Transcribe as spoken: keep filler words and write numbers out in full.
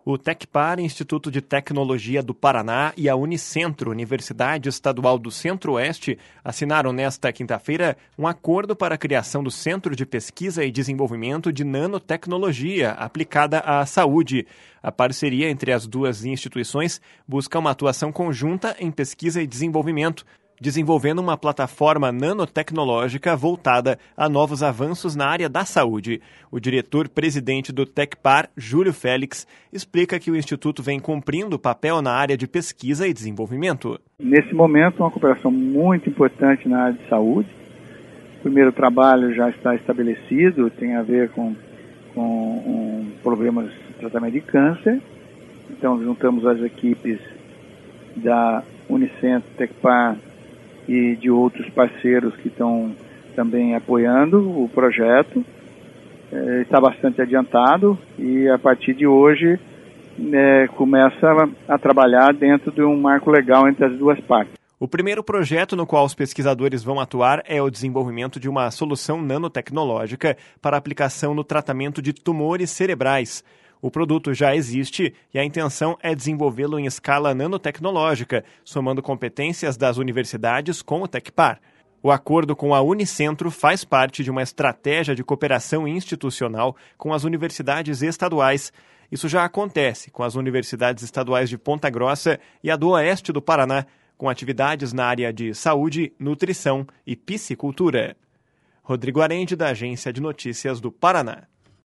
O Tecpar, Instituto de Tecnologia do Paraná, e a Unicentro, Universidade Estadual do Centro-Oeste, assinaram nesta quinta-feira um acordo para a criação do Centro de Pesquisa e Desenvolvimento de Nanotecnologia aplicada à saúde. A parceria entre as duas instituições busca uma atuação conjunta em pesquisa e desenvolvimento, desenvolvendo uma plataforma nanotecnológica voltada a novos avanços na área da saúde. O diretor-presidente do Tecpar, Júlio Félix, explica que o Instituto vem cumprindo o papel na área de pesquisa e desenvolvimento. Nesse momento, uma cooperação muito importante na área de saúde. O primeiro trabalho já está estabelecido, tem a ver com, com um, problemas de tratamento de câncer. Então, juntamos as equipes da Unicentro, Tecpar, e de outros parceiros que estão também apoiando o projeto. É, está bastante adiantado e a partir de hoje é, começa a, a trabalhar dentro de um marco legal entre as duas partes. O primeiro projeto no qual os pesquisadores vão atuar é o desenvolvimento de uma solução nanotecnológica para aplicação no tratamento de tumores cerebrais. O produto já existe e a intenção é desenvolvê-lo em escala nanotecnológica, somando competências das universidades com o Tecpar. O acordo com a Unicentro faz parte de uma estratégia de cooperação institucional com as universidades estaduais. Isso já acontece com as universidades estaduais de Ponta Grossa e a do Oeste do Paraná, com atividades na área de saúde, nutrição e piscicultura. Rodrigo Arende, da Agência de Notícias do Paraná.